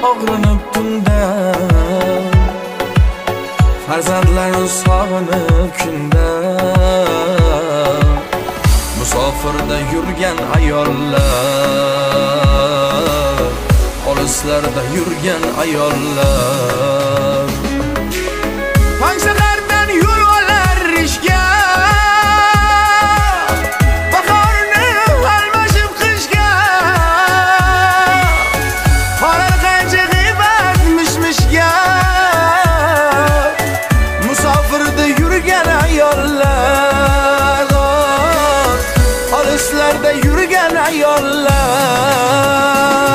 og'rinib tunda, farzandlarni sog'inib kunda, musofirda yurgan ayollar, olislarda yurgan ayollar, Panshahardan yo'l olar ishga, bahorni almashib qishga, qolar qancha g'iybat mishmishga, musofirda yurgan ayollar, olislarda yurgan ayollar.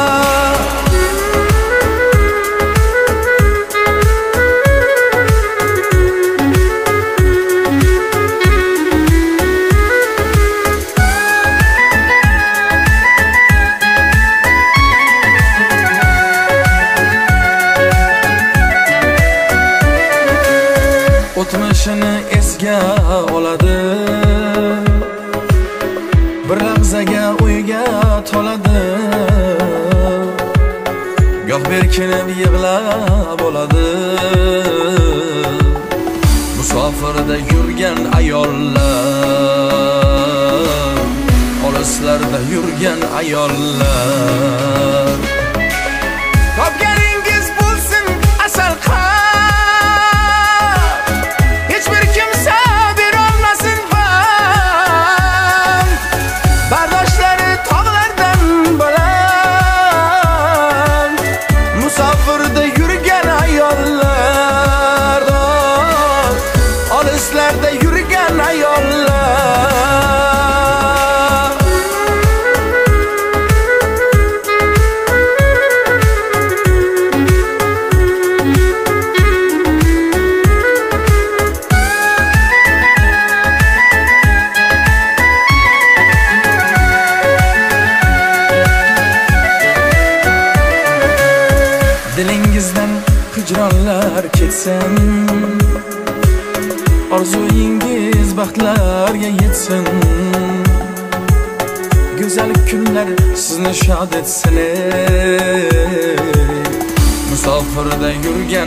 O'tmishini esga oladi, bir lahzaga o'yga toladi, goh berkinib yig'lab oladi, musofirda yurgan ayollar, olislarda yurgan ayollar. Topganingiz bo'lsin asal musofirda yurgan ayollar, olislarda yurgan ayollar. Dilingizdan hijronlar ketsin, orzuyingiz baxtlarga yetsin, go'zal kunlar sizni shod etsin. Musofirda yurgan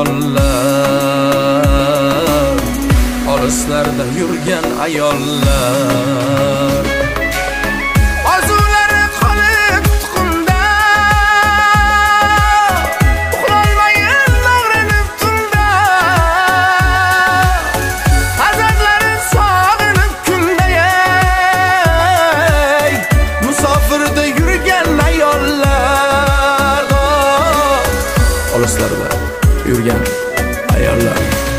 ayollar, olislarda yurgan ayollar, orzulari qolib tuxumda, uxlolmayin og'rinib tunda, farzandlari sog'inib kunda, musofirda yurgan ayollar, olislarda yurgan ayollar.